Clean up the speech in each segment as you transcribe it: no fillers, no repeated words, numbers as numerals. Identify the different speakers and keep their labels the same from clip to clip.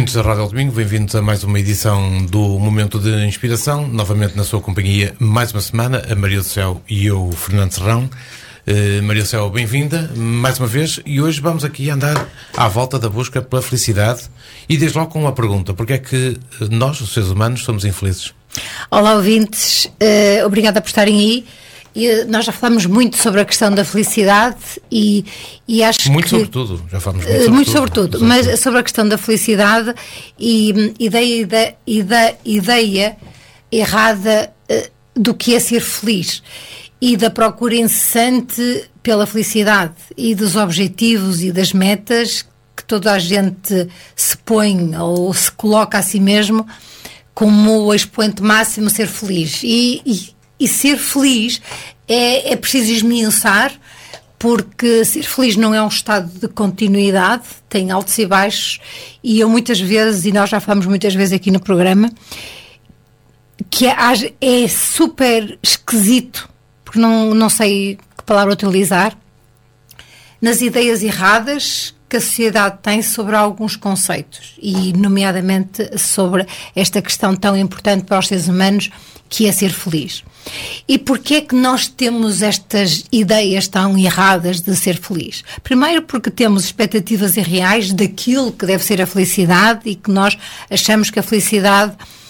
Speaker 1: Ouvintes da Rádio Domingo, bem-vindos a mais uma edição do Momento de Inspiração, novamente na sua companhia, mais uma semana, a Maria do Céu e eu, Fernando Serrão. Maria do Céu, bem-vinda, mais uma vez, e hoje vamos aqui andar à volta da busca pela felicidade, e desde logo com uma pergunta: porque é que nós, os seres humanos, somos infelizes?
Speaker 2: Olá, ouvintes, obrigada por estarem aí. Nós já falamos muito sobre a questão da felicidade e acho
Speaker 1: muito
Speaker 2: que...
Speaker 1: Sobretudo, já falamos
Speaker 2: muito sobre tudo, mas sobre a questão da felicidade e da ideia errada do que é ser feliz e da procura incessante pela felicidade e dos objetivos e das metas que toda a gente se põe ou se coloca a si mesmo como o expoente máximo, ser feliz. E ser feliz é preciso esmiuçar, porque ser feliz não é um estado de continuidade, tem altos e baixos, e eu muitas vezes, e nós já falamos muitas vezes aqui no programa, que é super esquisito, porque não sei que palavra utilizar, nas ideias erradas que a sociedade tem sobre alguns conceitos, e nomeadamente sobre esta questão tão importante para os seres humanos, que é ser feliz. E porquê é que nós temos estas ideias tão erradas de ser feliz? Primeiro porque temos expectativas irreais daquilo que deve ser a felicidade e que nós achamos que a felicidade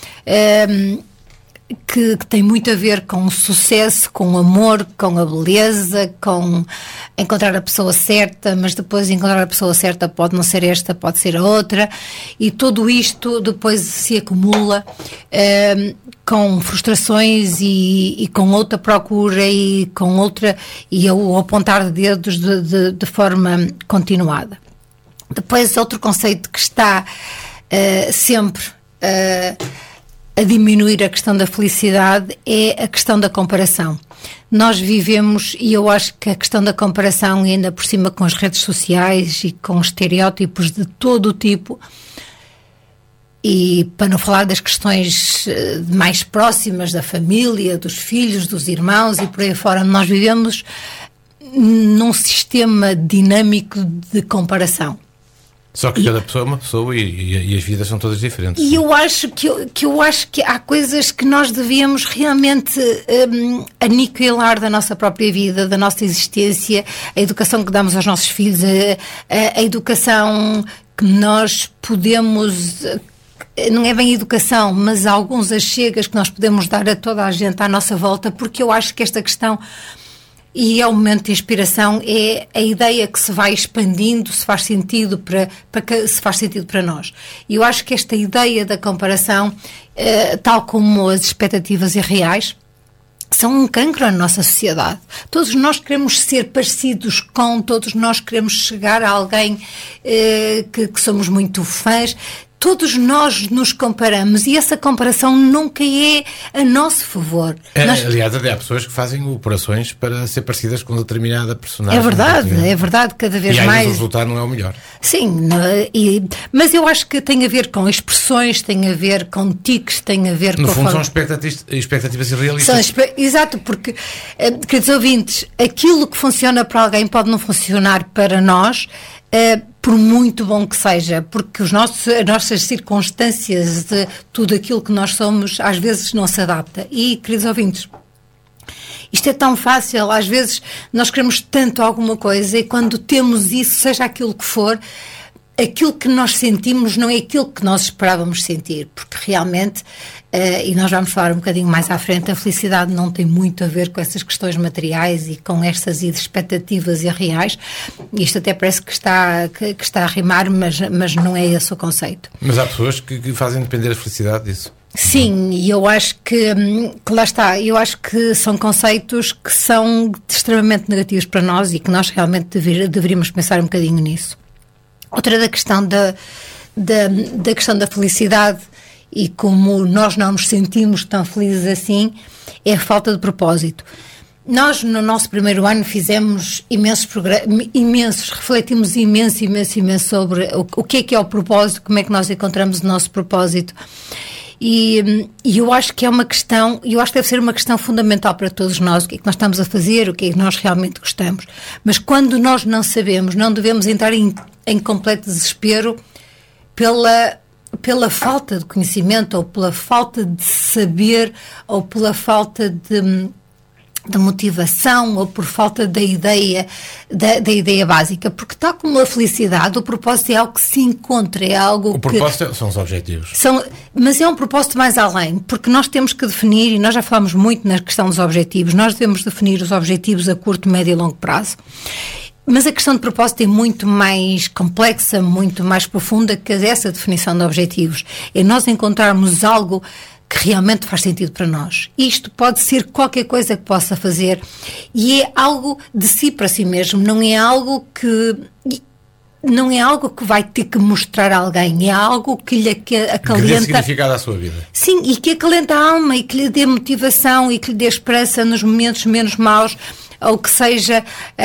Speaker 2: que tem muito a ver com o sucesso, com o amor, com a beleza, com encontrar a pessoa certa, mas depois encontrar a pessoa certa pode não ser esta, pode ser a outra, e tudo isto depois se acumula com frustrações e com outra procura e com outra, e o apontar de dedos de forma continuada. Depois outro conceito que está sempre a diminuir a questão da felicidade é a questão da comparação. Nós vivemos, e eu acho que a questão da comparação, e ainda por cima com as redes sociais e com estereótipos de todo o tipo, e para não falar das questões mais próximas da família, dos filhos, dos irmãos e por aí fora, nós vivemos num sistema dinâmico de comparação.
Speaker 1: Só que cada pessoa é uma pessoa e as vidas são todas diferentes.
Speaker 2: E eu acho que há coisas que nós devíamos realmente aniquilar da nossa própria vida, da nossa existência, a educação que damos aos nossos filhos, a educação que nós podemos... Não é bem educação, mas alguns achegas que nós podemos dar a toda a gente à nossa volta, porque eu acho que esta questão... E é o momento de inspiração, é a ideia que se vai expandindo, se faz sentido para nós. E eu acho que esta ideia da comparação, tal como as expectativas irreais, são um cancro na nossa sociedade. Todos nós queremos ser parecidos com, todos nós queremos chegar a alguém que somos muito fãs. Todos nós nos comparamos e essa comparação nunca é a nosso favor.
Speaker 1: Aliás, há pessoas que fazem operações para ser parecidas com determinada personagem.
Speaker 2: É verdade, cada vez mais.
Speaker 1: E aí o resultado não é o melhor.
Speaker 2: Sim, mas eu acho que tem a ver com expressões, tem a ver com tiques, tem a ver com...
Speaker 1: No fundo são expectativas irrealistas.
Speaker 2: Exato, porque, queridos ouvintes, aquilo que funciona para alguém pode não funcionar para nós, por muito bom que seja, porque as nossas circunstâncias de tudo aquilo que nós somos às vezes não se adapta. E, queridos ouvintes, isto é tão fácil, às vezes nós queremos tanto alguma coisa e quando temos isso, seja aquilo que for, aquilo que nós sentimos não é aquilo que nós esperávamos sentir, porque realmente, e nós vamos falar um bocadinho mais à frente, a felicidade não tem muito a ver com essas questões materiais e com estas expectativas irreais. Isto até parece que está a rimar, mas não é esse o conceito.
Speaker 1: Mas há pessoas que fazem depender a felicidade disso.
Speaker 2: Sim, e eu acho que lá está, eu acho que são conceitos que são extremamente negativos para nós e que nós realmente deveríamos pensar um bocadinho nisso. Outra da questão da questão da felicidade e como nós não nos sentimos tão felizes assim é a falta de propósito. Nós no nosso primeiro ano fizemos imensos, refletimos imenso sobre o que é o propósito, como é que nós encontramos o nosso propósito. E eu acho que é uma questão, eu acho que deve ser uma questão fundamental para todos nós, o que é que nós estamos a fazer, o que é que nós realmente gostamos. Mas quando nós não sabemos, não devemos entrar em completo desespero pela pela falta de conhecimento, ou pela falta de saber, ou pela falta de motivação, ou por falta da ideia básica, porque tal como a felicidade, o propósito é algo que se encontra, é algo
Speaker 1: que... O propósito são os objetivos.
Speaker 2: Mas é um propósito mais além, porque nós temos que definir, e nós já falamos muito na questão dos objetivos, nós devemos definir os objetivos a curto, médio e longo prazo. Mas a questão de propósito é muito mais complexa, muito mais profunda que essa definição de objetivos. É nós encontrarmos algo que realmente faz sentido para nós. Isto pode ser qualquer coisa que possa fazer, e é algo de si para si mesmo, não é algo que vai ter que mostrar a alguém, é algo que lhe acalenta... Que
Speaker 1: lhe dê significado à sua vida.
Speaker 2: Sim, e que acalenta a alma, e que lhe dê motivação, e que lhe dê esperança nos momentos menos maus, ou que seja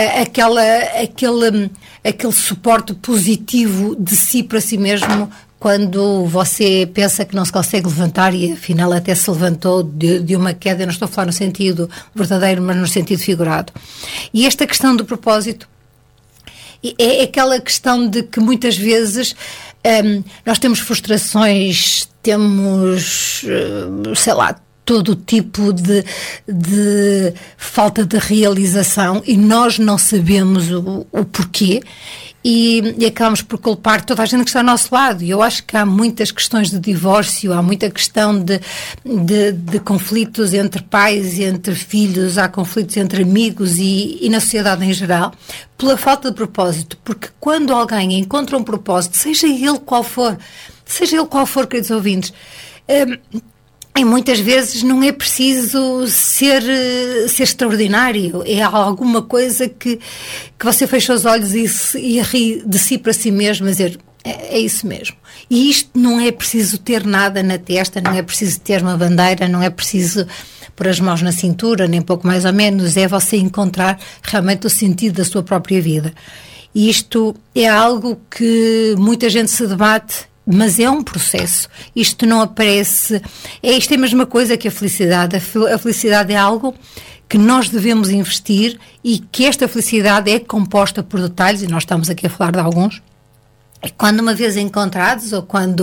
Speaker 2: aquele suporte positivo de si para si mesmo, quando você pensa que não se consegue levantar e afinal até se levantou de uma queda. Eu não estou a falar no sentido verdadeiro, mas no sentido figurado. E esta questão do propósito é aquela questão de que muitas vezes nós temos frustrações, temos, sei lá, todo o tipo de falta de realização, e nós não sabemos o porquê, e acabamos por culpar toda a gente que está ao nosso lado. E eu acho que há muitas questões de divórcio, há muita questão de conflitos entre pais e entre filhos, há conflitos entre amigos e na sociedade em geral, pela falta de propósito, porque quando alguém encontra um propósito, seja ele qual for, queridos ouvintes, e muitas vezes não é preciso ser extraordinário, é alguma coisa que você fecha os olhos e ri de si para si mesmo, a dizer, é isso mesmo. E isto não é preciso ter nada na testa, não é preciso ter uma bandeira, não é preciso pôr as mãos na cintura, nem pouco mais ou menos, é você encontrar realmente o sentido da sua própria vida. E isto é algo que muita gente se debate, mas é um processo. Isto não aparece... Isto é a mesma coisa que a felicidade. A felicidade é algo que nós devemos investir, e que esta felicidade é composta por detalhes, e nós estamos aqui a falar de alguns. E quando uma vez encontrados, ou quando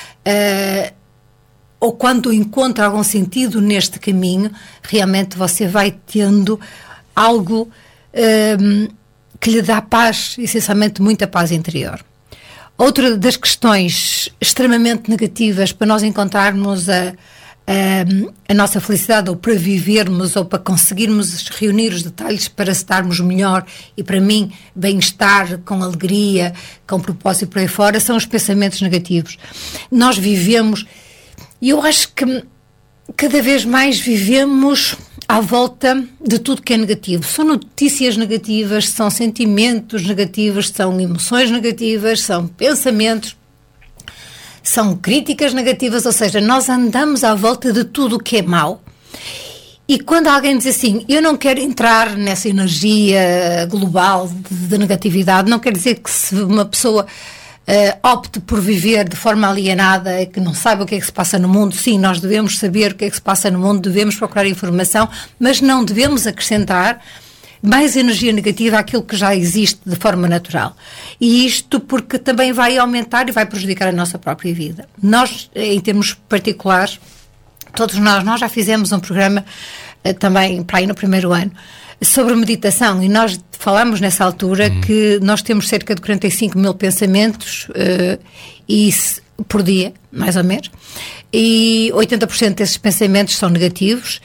Speaker 2: encontra algum sentido neste caminho, realmente você vai tendo algo que lhe dá paz, essencialmente muita paz interior. Outra das questões extremamente negativas para nós encontrarmos a nossa felicidade, ou para vivermos, ou para conseguirmos reunir os detalhes para estarmos melhor, e para mim, bem-estar, com alegria, com propósito por aí fora, são os pensamentos negativos. Nós vivemos, e eu acho que cada vez mais vivemos à volta de tudo que é negativo. São notícias negativas, são sentimentos negativos, são emoções negativas, são pensamentos, são críticas negativas, ou seja, nós andamos à volta de tudo o que é mau. E quando alguém diz assim, eu não quero entrar nessa energia global de negatividade, não quer dizer que se uma pessoa opte por viver de forma alienada, que não saiba o que é que se passa no mundo. Sim, nós devemos saber o que é que se passa no mundo, devemos procurar informação, mas não devemos acrescentar mais energia negativa àquilo que já existe de forma natural. E isto porque também vai aumentar e vai prejudicar a nossa própria vida. Nós, em termos particulares, todos nós já fizemos um programa também para aí no primeiro ano sobre meditação, e nós falamos nessa altura que nós temos cerca de 45 mil pensamentos por dia, mais ou menos, e 80% desses pensamentos são negativos,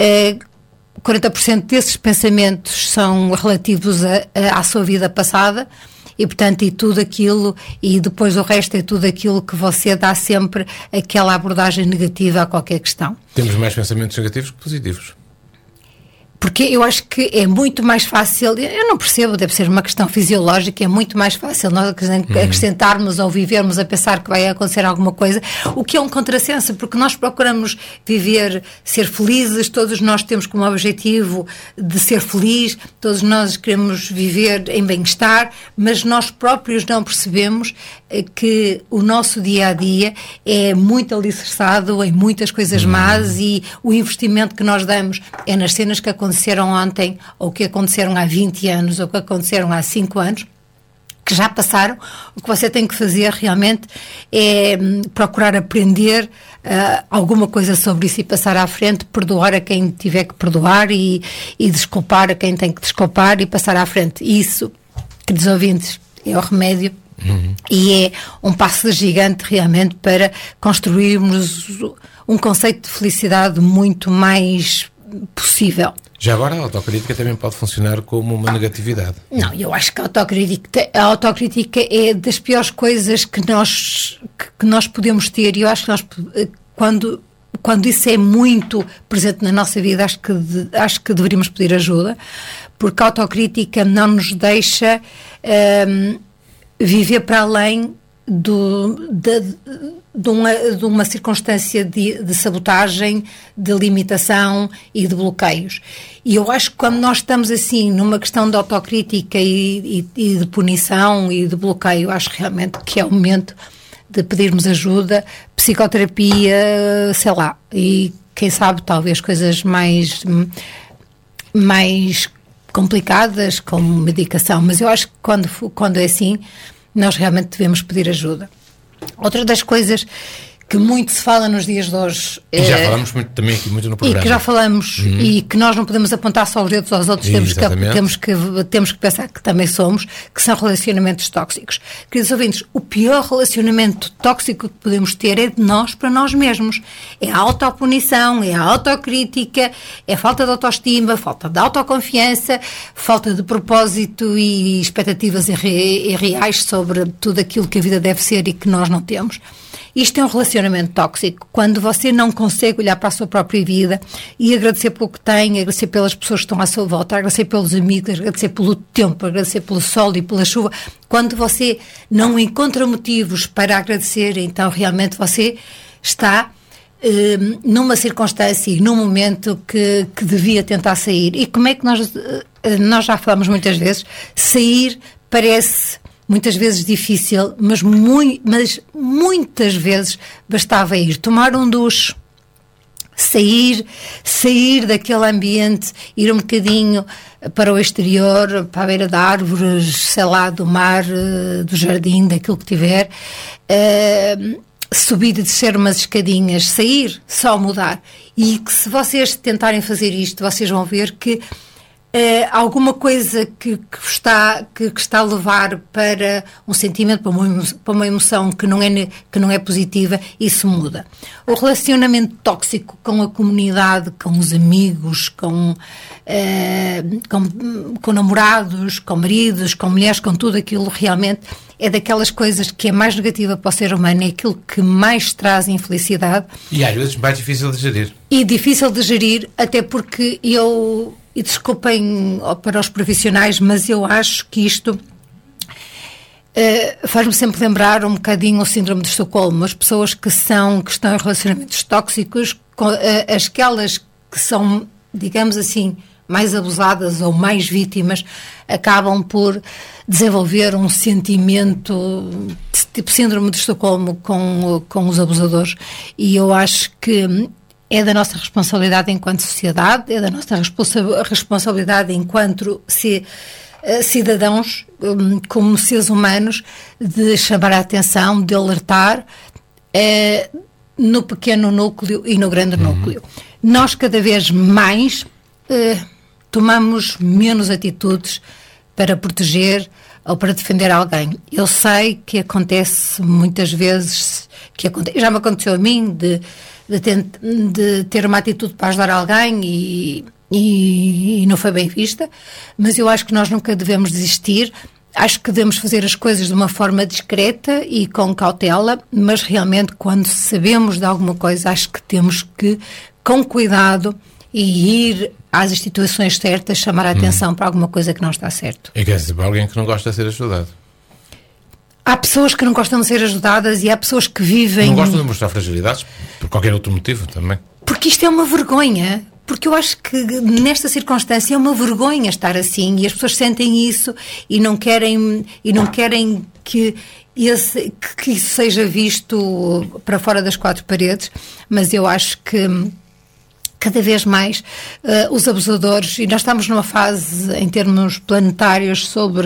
Speaker 2: 40% desses pensamentos são relativos à sua vida passada, e portanto, e depois o resto é tudo aquilo que você dá sempre aquela abordagem negativa a qualquer questão.
Speaker 1: Temos mais pensamentos negativos que positivos.
Speaker 2: Porque eu acho que é muito mais fácil, eu não percebo, deve ser uma questão fisiológica, é muito mais fácil nós acrescentarmos ou vivermos a pensar que vai acontecer alguma coisa, o que é um contrassenso, porque nós procuramos viver, ser felizes, todos nós temos como objetivo de ser feliz, todos nós queremos viver em bem-estar, mas nós próprios não percebemos que o nosso dia-a-dia é muito alicerçado em muitas coisas más, e o investimento que nós damos é nas cenas que aconteceram ontem, ou que aconteceram há 20 anos, ou que aconteceram há 5 anos, que que já passaram. O que você tem que fazer realmente é procurar aprender alguma coisa sobre isso e passar à frente, perdoar a quem tiver que perdoar e desculpar a quem tem que desculpar e passar à frente. Isso, queridos ouvintes, é o remédio. E é um passo gigante realmente para construirmos um conceito de felicidade muito mais possível.
Speaker 1: Já agora a autocrítica também pode funcionar como uma negatividade.
Speaker 2: Não, eu acho que a autocrítica é das piores coisas que nós podemos ter, e eu acho que quando isso é muito presente na nossa vida, acho que deveríamos pedir ajuda, porque a autocrítica não nos deixa viver para além de uma circunstância de sabotagem, de limitação e de bloqueios. E eu acho que quando nós estamos assim numa questão de autocrítica e de punição e de bloqueio, acho realmente que é o momento de pedirmos ajuda, psicoterapia, sei lá, e quem sabe talvez coisas mais complicadas, como medicação, mas eu acho que quando é assim, nós realmente devemos pedir ajuda. Outra das coisas que muito se fala nos dias de hoje...
Speaker 1: E já falamos também aqui muito no programa.
Speaker 2: E que já falamos, e que nós não podemos apontar só os dedos aos outros, temos que pensar que também somos, que são relacionamentos tóxicos. Queridos ouvintes, o pior relacionamento tóxico que podemos ter é de nós para nós mesmos. É a autopunição, é a autocrítica, é a falta de autoestima, falta de autoconfiança, falta de propósito e expectativas irreais sobre tudo aquilo que a vida deve ser e que nós não temos. Isto é um relacionamento tóxico, quando você não consegue olhar para a sua própria vida e agradecer pelo que tem, agradecer pelas pessoas que estão à sua volta, agradecer pelos amigos, agradecer pelo tempo, agradecer pelo sol e pela chuva. Quando você não encontra motivos para agradecer, então realmente você está numa circunstância e num momento que devia tentar sair. E como é que nós já falamos muitas vezes, sair parece... muitas vezes difícil, mas muitas vezes bastava ir tomar um duche, sair daquele ambiente, ir um bocadinho para o exterior, para a beira de árvores, sei lá, do mar, do jardim, daquilo que tiver, subir e descer umas escadinhas, sair, só mudar. E que se vocês tentarem fazer isto, vocês vão ver que alguma coisa que está a levar para um sentimento, para uma emoção que não é positiva, isso muda. O relacionamento tóxico com a comunidade, com os amigos, com namorados, com maridos, com mulheres, com tudo aquilo, realmente é daquelas coisas que é mais negativa para o ser humano, é aquilo que mais traz infelicidade. E
Speaker 1: às vezes mais difícil de gerir.
Speaker 2: E difícil de gerir, até porque e desculpem para os profissionais, mas eu acho que isto faz-me sempre lembrar um bocadinho o síndrome de Estocolmo. As pessoas que estão em relacionamentos tóxicos, aquelas que são, digamos assim, mais abusadas ou mais vítimas, acabam por desenvolver um sentimento tipo síndrome de Estocolmo com os abusadores. E eu acho que é da nossa responsabilidade enquanto sociedade, é da nossa responsabilidade enquanto cidadãos, como seres humanos, de chamar a atenção, de alertar no pequeno núcleo e no grande núcleo. Nós cada vez mais tomamos menos atitudes para proteger ou para defender alguém. Eu sei que acontece muitas vezes, já me aconteceu a mim, de ter uma atitude para ajudar alguém e não foi bem vista, mas eu acho que nós nunca devemos desistir. Acho que devemos fazer as coisas de uma forma discreta e com cautela, mas realmente quando sabemos de alguma coisa, acho que temos que, com cuidado, e ir às instituições certas, chamar a atenção para alguma coisa que não está certo.
Speaker 1: E quer dizer, para alguém que não gosta de ser ajudado.
Speaker 2: Há pessoas que não gostam de ser ajudadas e há pessoas que vivem...
Speaker 1: Não gostam de mostrar fragilidades, por qualquer outro motivo também.
Speaker 2: Porque isto é uma vergonha. Porque eu acho que nesta circunstância é uma vergonha estar assim e as pessoas sentem isso e não querem que isso seja visto para fora das quatro paredes, mas eu acho que cada vez mais os abusadores, e nós estamos numa fase em termos planetários sobre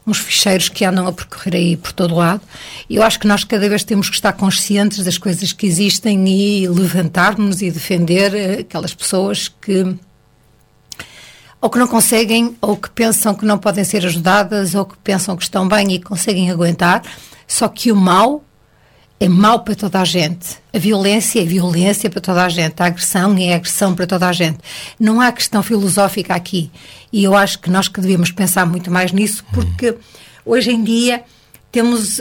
Speaker 2: uns ficheiros que andam a percorrer aí por todo lado. E eu acho que nós cada vez temos que estar conscientes das coisas que existem e levantar-nos e defender aquelas pessoas que ou que não conseguem, ou que pensam que não podem ser ajudadas, ou que pensam que estão bem e conseguem aguentar. Só que o mal é mau para toda a gente. A violência é violência para toda a gente. A agressão é agressão para toda a gente. Não há questão filosófica aqui. E eu acho que nós que devíamos pensar muito mais nisso, porque hoje em dia temos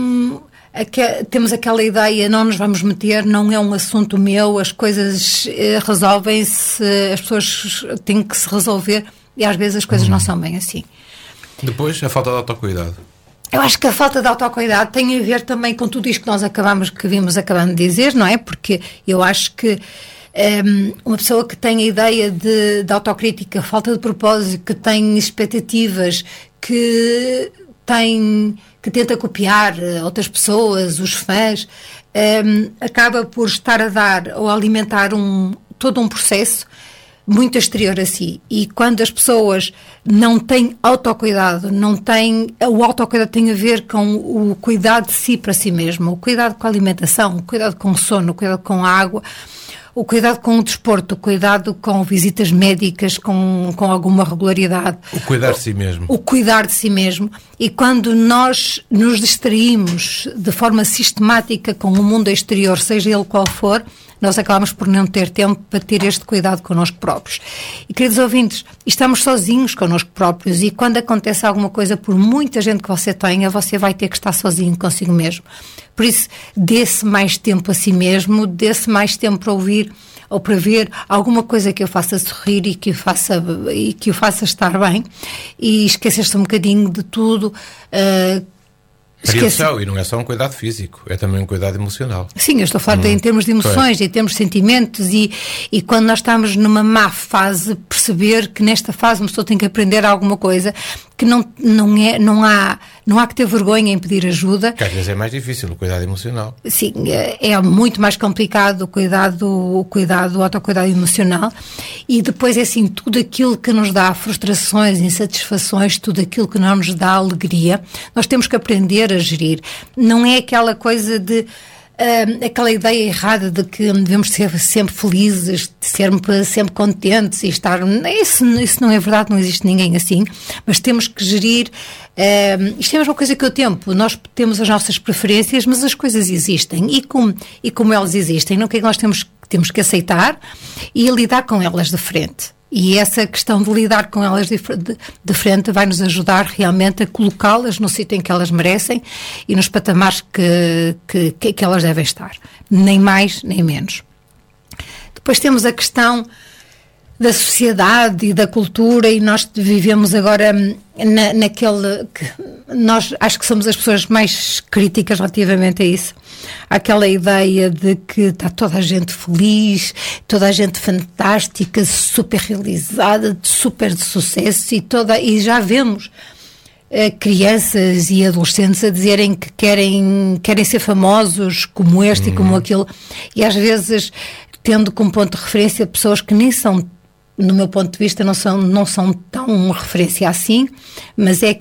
Speaker 2: aquela ideia, não nos vamos meter, não é um assunto meu, as coisas resolvem-se, as pessoas têm que se resolver, e às vezes as coisas não são bem assim.
Speaker 1: Depois, a falta de autocuidado.
Speaker 2: Eu acho que a falta de autocuidado tem a ver também com tudo isto que nós vimos acabando de dizer, não é? Porque eu acho que uma pessoa que tem a ideia de autocrítica, falta de propósito, que tem expectativas, que tenta copiar outras pessoas, os fãs, acaba por estar a dar ou a alimentar todo um processo muito exterior a si. E quando as pessoas não têm autocuidado, o autocuidado tem a ver com o cuidado de si para si mesmo, o cuidado com a alimentação, o cuidado com o sono, o cuidado com a água, o cuidado com o desporto, o cuidado com visitas médicas com alguma regularidade.
Speaker 1: O cuidar de si mesmo.
Speaker 2: O cuidar de si mesmo. E quando nós nos distraímos de forma sistemática com o mundo exterior, seja ele qual for, nós acabamos por não ter tempo para ter este cuidado connosco próprios. E, queridos ouvintes, estamos sozinhos connosco próprios, e quando acontece alguma coisa, por muita gente que você tenha, você vai ter que estar sozinho consigo mesmo. Por isso, dê-se mais tempo a si mesmo, dê-se mais tempo para ouvir ou para ver alguma coisa que o faça sorrir e que o faça estar bem, e esquecer-se um bocadinho de tudo.
Speaker 1: E não é só um cuidado físico, é também um cuidado emocional.
Speaker 2: Sim, eu estou a falar em termos de emoções, em termos de sentimentos, e quando nós estamos numa má fase, perceber que nesta fase uma pessoa tem que aprender alguma coisa, que não há que ter vergonha em pedir ajuda.
Speaker 1: Que às vezes é mais difícil, o cuidado emocional.
Speaker 2: Sim, é muito mais complicado o autocuidado emocional. E depois é assim, tudo aquilo que nos dá frustrações, insatisfações, tudo aquilo que não nos dá alegria, nós temos que aprender a gerir. Não é aquela coisa de aquela ideia errada de que devemos ser sempre felizes, de sempre contentes e estar... Isso não é verdade, não existe ninguém assim, mas temos que gerir... isto é a mesma coisa que o tempo. Nós temos as nossas preferências, mas as coisas existem, e como elas existem, o que é que nós temos que aceitar e lidar com elas de frente. E essa questão de lidar com elas de frente vai nos ajudar realmente a colocá-las no sítio em que elas merecem e nos patamares que elas devem estar. Nem mais, nem menos. Depois temos a questão da sociedade e da cultura, e nós vivemos agora nós acho que somos as pessoas mais críticas relativamente a isso. Aquela ideia de que está toda a gente feliz, toda a gente fantástica, super realizada, super de sucesso, e já vemos crianças e adolescentes a dizerem que querem ser famosos como este e como aquele, e às vezes tendo como ponto de referência pessoas que nem são, no meu ponto de vista, não são tão referência assim, mas é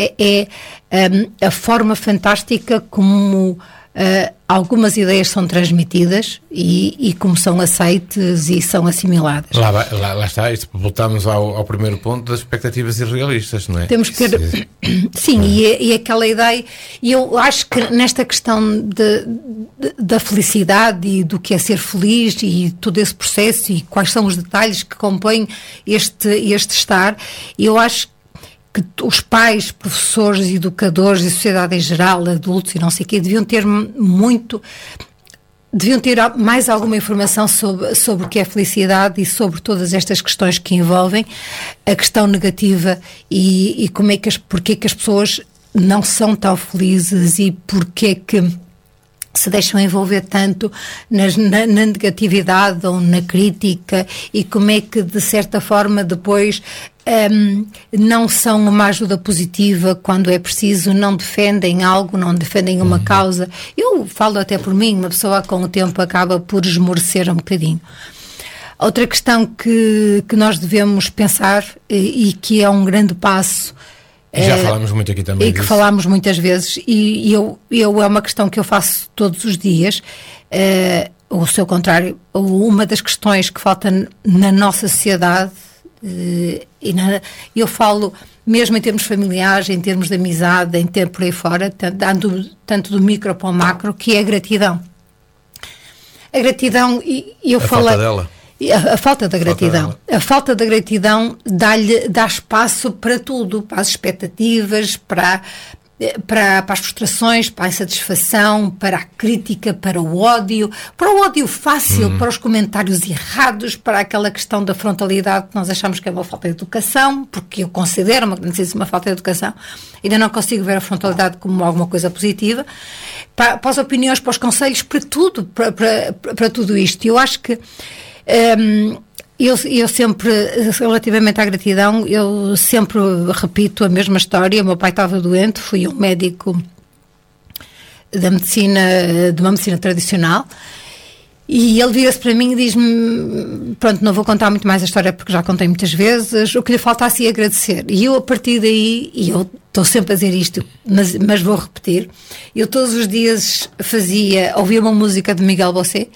Speaker 2: a forma fantástica como algumas ideias são transmitidas e como são aceites e são assimiladas.
Speaker 1: Lá está, voltamos ao primeiro ponto das expectativas irrealistas, não é?
Speaker 2: Temos que ter... Sim, e aquela ideia, e eu acho que nesta questão da felicidade e do que é ser feliz e todo esse processo e quais são os detalhes que compõem este estar, eu acho que os pais, professores, educadores e sociedade em geral, adultos e não sei o quê, deviam ter mais alguma informação sobre o que é felicidade e sobre todas estas questões que envolvem a questão negativa e porque é que as pessoas não são tão felizes e porque é que se deixam envolver tanto na negatividade ou na crítica, e como é que de certa forma depois não são uma ajuda positiva quando é preciso, não defendem algo, não defendem uma causa. Eu falo até por mim, uma pessoa com o tempo acaba por esmorecer um bocadinho. Outra questão que nós devemos pensar e que é um grande passo
Speaker 1: E já falámos muito aqui também.
Speaker 2: E que falámos muitas vezes, e eu é uma questão que eu faço todos os dias, ou ao seu contrário, uma das questões que falta na nossa sociedade, eu falo mesmo em termos familiares, em termos de amizade, em termos por aí fora, tanto do micro para o macro, que é a gratidão. A gratidão, eu falo...
Speaker 1: falta dela.
Speaker 2: A falta da gratidão. A falta da gratidão dá espaço para tudo, para as expectativas, para as frustrações, para a insatisfação, para a crítica, para o ódio fácil, para os comentários errados, para aquela questão da frontalidade que nós achamos que é uma falta de educação, porque eu considero uma grandíssima falta de educação. Ainda não consigo ver a frontalidade como alguma coisa positiva. Para as opiniões, para os conselhos, para tudo, para tudo isto. Eu acho que eu sempre, relativamente à gratidão, eu sempre repito a mesma história. O meu pai estava doente, fui um médico de uma medicina tradicional, e ele vira-se para mim e diz-me, pronto, não vou contar muito mais a história porque já contei muitas vezes, o que lhe faltasse é agradecer. E eu, a partir daí, e eu estou sempre a dizer isto, mas vou repetir, eu todos os dias ouvia uma música de Miguel Bosé,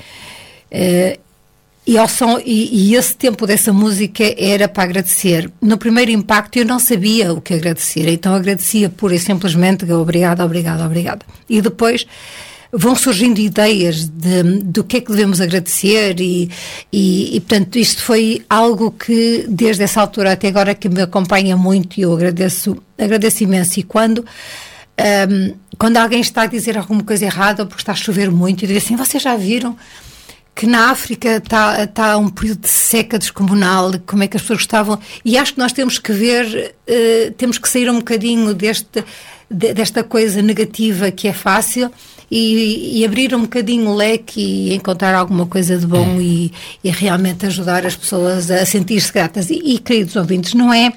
Speaker 2: e esse tempo dessa música era para agradecer. No primeiro impacto eu não sabia o que agradecer, então agradecia pura e simplesmente obrigada. E depois vão surgindo ideias do que é que devemos agradecer e portanto isto foi algo que desde essa altura até agora que me acompanha muito, e eu agradeço imenso. E quando alguém está a dizer alguma coisa errada ou porque está a chover muito, e diz assim, vocês já viram que na África está um período de seca descomunal, como é que as pessoas estavam... E acho que nós temos que ver, temos que sair um bocadinho desta coisa negativa que é fácil e abrir um bocadinho o leque e encontrar alguma coisa de bom e realmente ajudar as pessoas a sentir-se gratas. E queridos ouvintes, não é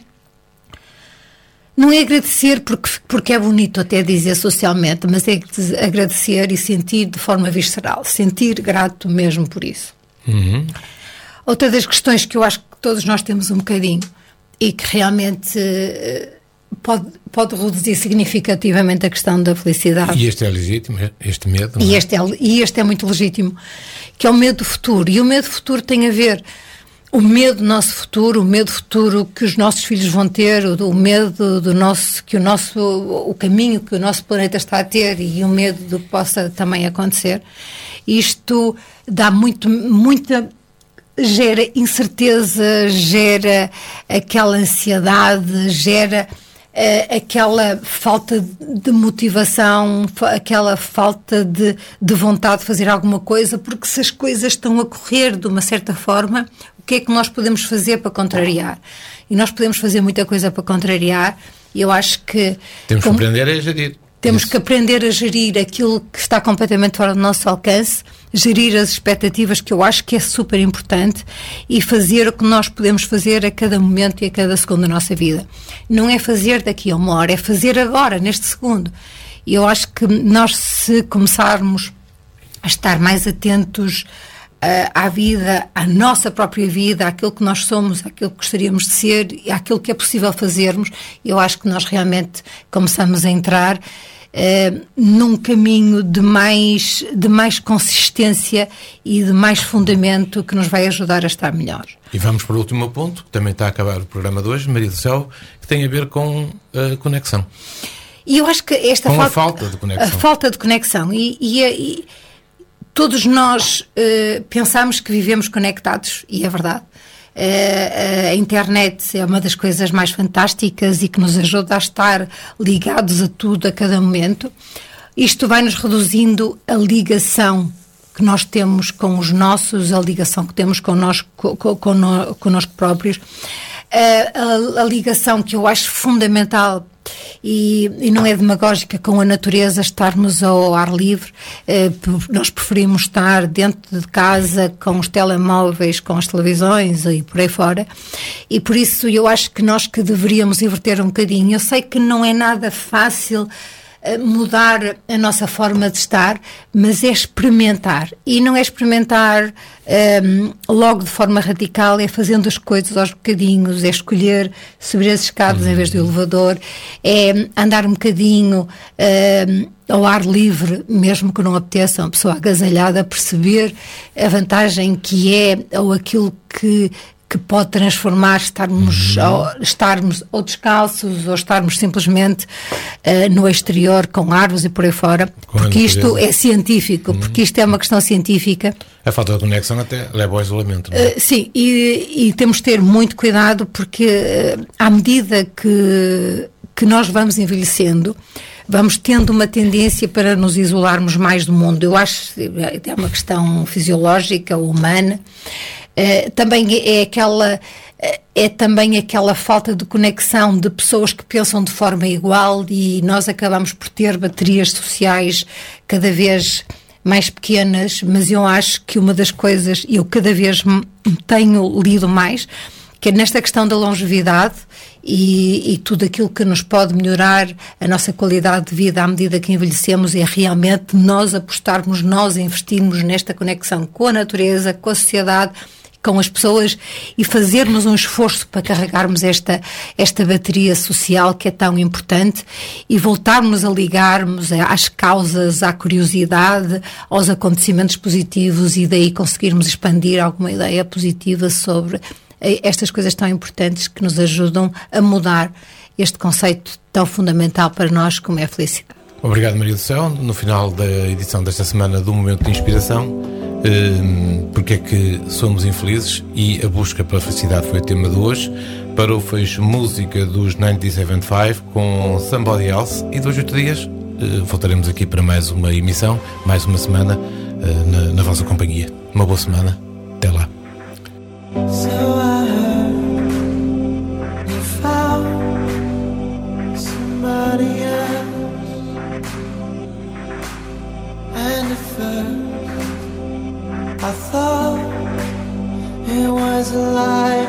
Speaker 2: agradecer porque é bonito até dizer socialmente, mas é agradecer e sentir de forma visceral, sentir grato mesmo por isso. Outra das questões que eu acho que todos nós temos um bocadinho e que realmente pode reduzir significativamente a questão da felicidade.
Speaker 1: E este é legítimo, este medo?
Speaker 2: E este é muito legítimo, que é o medo do futuro. E o medo do futuro tem a ver... O medo do nosso futuro, o medo futuro que os nossos filhos vão ter, o medo o caminho que o nosso planeta está a ter, e o medo do que possa também acontecer. Isto dá gera incerteza, gera aquela ansiedade, gera aquela falta de motivação, aquela falta de vontade de fazer alguma coisa, porque se as coisas estão a correr de uma certa forma, o que é que nós podemos fazer para contrariar? E nós podemos fazer muita coisa para contrariar, e eu acho que...
Speaker 1: Temos que aprender a gerir.
Speaker 2: Temos que aprender a gerir aquilo que está completamente fora do nosso alcance, gerir as expectativas, que eu acho que é super importante, e fazer o que nós podemos fazer a cada momento e a cada segundo da nossa vida. Não é fazer daqui a uma hora, é fazer agora, neste segundo. E eu acho que nós, se começarmos a estar mais atentos à vida, à nossa própria vida, àquilo que nós somos, àquilo que gostaríamos de ser, àquilo que é possível fazermos, eu acho que nós realmente começamos a entrar num caminho de mais consistência e de mais fundamento, que nos vai ajudar a estar melhor.
Speaker 1: E vamos para o último ponto, que também está a acabar o programa de hoje, Maria do Céu, que tem a ver com a conexão.
Speaker 2: E eu acho que
Speaker 1: a falta de conexão.
Speaker 2: A falta de conexão. E todos nós pensamos que vivemos conectados, e é verdade. A internet é uma das coisas mais fantásticas e que nos ajuda a estar ligados a tudo a cada momento. Isto vai-nos reduzindo a ligação que nós temos com os nossos, a ligação que temos connosco próprios, a ligação que eu acho fundamental. E não é demagógica com a natureza, estarmos ao ar livre. Nós preferimos estar dentro de casa com os telemóveis, com as televisões e por aí fora, e por isso eu acho que nós que deveríamos inverter um bocadinho. Eu sei que não é nada fácil mudar a nossa forma de estar, mas é experimentar. E não é experimentar logo de forma radical, é fazendo as coisas aos bocadinhos, é escolher subir as escadas em vez do elevador, é andar um bocadinho ao ar livre, mesmo que não apeteça, uma pessoa agasalhada, perceber a vantagem que é, ou aquilo que pode transformar estarmos ou descalços ou estarmos simplesmente no exterior com árvores e por aí fora, porque isto é científico, porque isto é uma questão científica.
Speaker 1: A falta de conexão até leva ao isolamento, não é?
Speaker 2: Sim, e temos de ter muito cuidado, porque à medida que nós vamos envelhecendo, vamos tendo uma tendência para nos isolarmos mais do mundo. Eu acho que é uma questão fisiológica, humana. Também também aquela falta de conexão de pessoas que pensam de forma igual, e nós acabamos por ter baterias sociais cada vez mais pequenas. Mas eu acho que uma das coisas, eu cada vez tenho lido mais, que é nesta questão da longevidade e tudo aquilo que nos pode melhorar a nossa qualidade de vida à medida que envelhecemos, é realmente nós apostarmos, nós investirmos nesta conexão com a natureza, com a sociedade, com as pessoas, e fazermos um esforço para carregarmos esta bateria social que é tão importante, e voltarmos a ligarmos às causas, à curiosidade, aos acontecimentos positivos, e daí conseguirmos expandir alguma ideia positiva sobre estas coisas tão importantes que nos ajudam a mudar este conceito tão fundamental para nós como é a felicidade.
Speaker 1: Obrigado, Maria do Céu. No final da edição desta semana do Momento de Inspiração, porque é que somos infelizes, e a busca pela felicidade foi o tema de hoje. Para o fecho, música dos 1975 com Somebody Else, e 2 ou 8 dias voltaremos aqui para mais uma emissão, mais uma semana na vossa companhia. Uma boa semana, até lá.
Speaker 3: So I heard you found somebody else, and at first I thought it was a lie.